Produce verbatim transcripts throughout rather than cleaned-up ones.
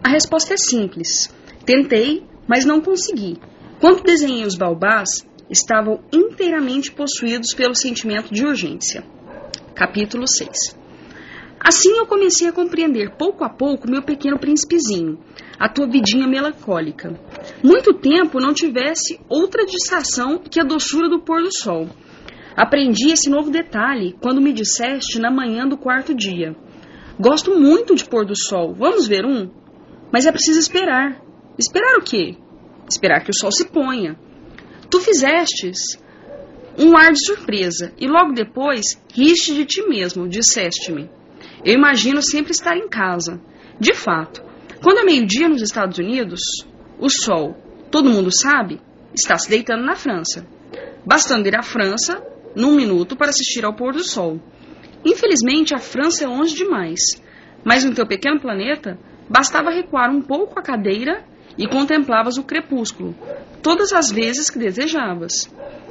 A resposta é simples. Tentei, mas não consegui. Quando desenhei os baobás, estavam inteiramente possuídos pelo sentimento de urgência. Capítulo seis. Assim eu comecei a compreender pouco a pouco meu pequeno príncipezinho, a tua vidinha melancólica. Muito tempo não tivesse outra distração que a doçura do pôr do sol. Aprendi esse novo detalhe quando me disseste na manhã do quarto dia. Gosto muito de pôr do sol, vamos ver um? Mas é preciso esperar. Esperar o quê? Esperar que o sol se ponha. Tu fizestes um ar de surpresa e logo depois riste de ti mesmo, disseste-me. Eu imagino sempre estar em casa. De fato, quando é meio-dia nos Estados Unidos, o sol, todo mundo sabe, está se deitando na França. Bastando ir à França, num minuto, para assistir ao pôr do sol. Infelizmente, a França é longe demais. Mas no teu pequeno planeta, bastava recuar um pouco a cadeira e contemplavas o crepúsculo, todas as vezes que desejavas.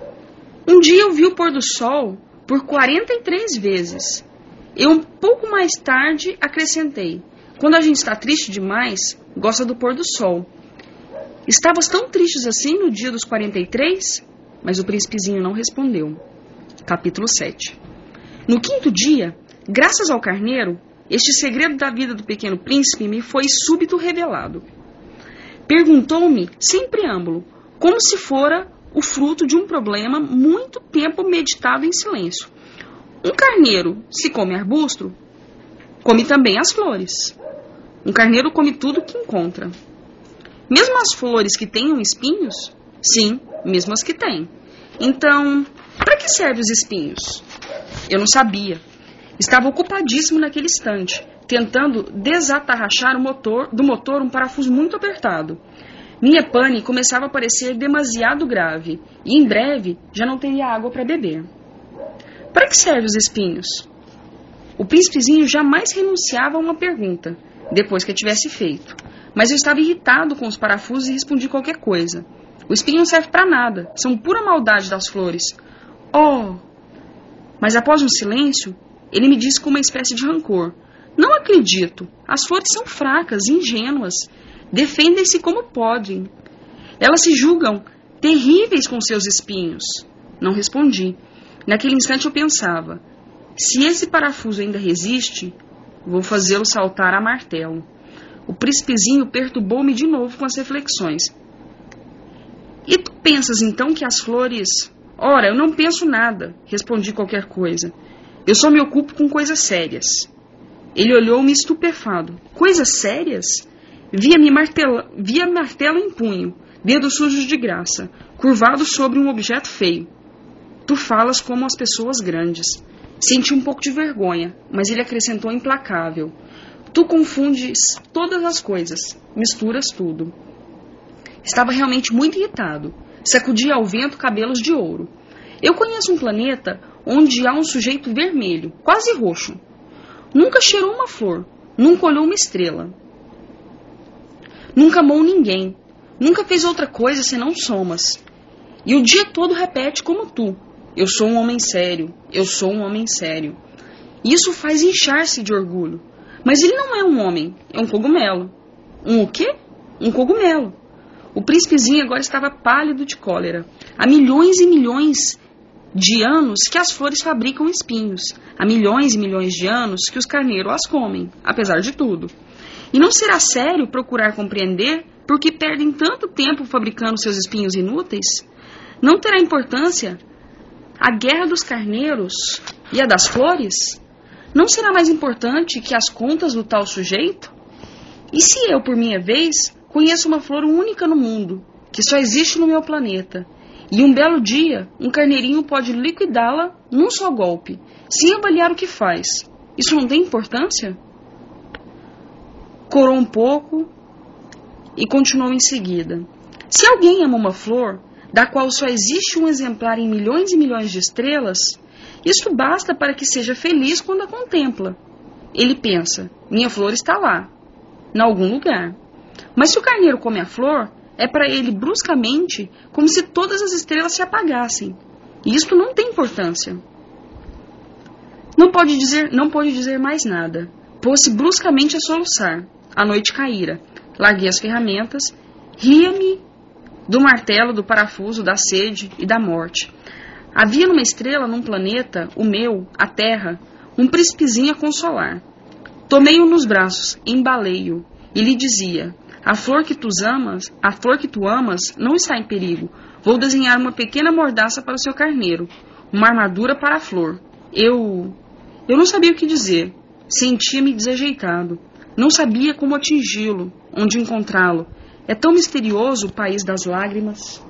Um dia eu vi o pôr do sol por quarenta e três vezes. E um pouco mais tarde acrescentei: quando a gente está triste demais, gosta do pôr do sol. Estavas tão tristes assim no dia dos quarenta e três? Mas o príncipezinho não respondeu. Capítulo sete. No quinto dia, graças ao carneiro, este segredo da vida do pequeno príncipe me foi súbito revelado. Perguntou-me, sem preâmbulo, como se fora o fruto de um problema muito tempo meditado em silêncio. Um carneiro, se come arbusto, come também as flores. Um carneiro come tudo que encontra. Mesmo as flores que tenham espinhos? Sim, mesmo as que têm. Então, para que servem os espinhos? Eu não sabia. Estava ocupadíssimo naquele instante, tentando desatarrachar o motor, do motor um parafuso muito apertado. Minha pane começava a parecer demasiado grave, e em breve já não teria água para beber. Para que servem os espinhos? O príncipezinho jamais renunciava a uma pergunta, depois que a tivesse feito. Mas eu estava irritado com os parafusos e respondi qualquer coisa. O espinho não serve para nada, são pura maldade das flores. Oh! Mas após um silêncio, ele me disse com uma espécie de rancor: não acredito, as flores são fracas, ingênuas, defendem-se como podem. Elas se julgam terríveis com seus espinhos. Não respondi. Naquele instante eu pensava: se esse parafuso ainda resiste, vou fazê-lo saltar a martelo. O príncipezinho perturbou-me de novo com as reflexões. E tu pensas então que as flores... Ora, eu não penso nada, respondi qualquer coisa. Eu só me ocupo com coisas sérias. Ele olhou-me estupefado. Coisas sérias? Via-me martelo, via martelo em punho, dedos sujos de graça, curvados sobre um objeto feio. Tu falas como as pessoas grandes. Senti um pouco de vergonha, mas ele acrescentou implacável: tu confundes todas as coisas, misturas tudo. Estava realmente muito irritado. Sacudia ao vento cabelos de ouro. Eu conheço um planeta onde há um sujeito vermelho, quase roxo. Nunca cheirou uma flor, nunca olhou uma estrela. Nunca amou ninguém, nunca fez outra coisa senão somas. E o dia todo repete como tu: eu sou um homem sério, eu sou um homem sério. E isso faz inchar-se de orgulho. Mas ele não é um homem, é um cogumelo. Um o quê? Um cogumelo. O príncipezinho agora estava pálido de cólera. Há milhões e milhões de anos que as flores fabricam espinhos. Há milhões e milhões de anos que os carneiros as comem, apesar de tudo. E não será sério procurar compreender por que perdem tanto tempo fabricando seus espinhos inúteis? Não terá importância a guerra dos carneiros e a das flores? Não será mais importante que as contas do tal sujeito? E se eu, por minha vez, conheço uma flor única no mundo, que só existe no meu planeta, e um belo dia um carneirinho pode liquidá-la num só golpe, sem avaliar o que faz? Isso não tem importância? Corou um pouco e continuou em seguida: se alguém ama uma flor, da qual só existe um exemplar em milhões e milhões de estrelas, isto basta para que seja feliz quando a contempla. Ele pensa: minha flor está lá, em algum lugar. Mas se o carneiro come a flor, é para ele bruscamente como se todas as estrelas se apagassem. E isto não tem importância. Não pode dizer, não pode dizer mais nada. Pôs-se bruscamente a soluçar. A noite caíra. Larguei as ferramentas, ria-me do martelo, do parafuso, da sede e da morte. Havia numa estrela, num planeta, o meu, a Terra, um príncipezinho a consolar. Tomei-o nos braços, embalei-o, e lhe dizia: a flor que tu amas, a flor que tu amas não está em perigo. Vou desenhar uma pequena mordaça para o seu carneiro, uma armadura para a flor. Eu... Eu não sabia o que dizer. Sentia-me desajeitado. Não sabia como atingi-lo, onde encontrá-lo. É tão misterioso o país das lágrimas.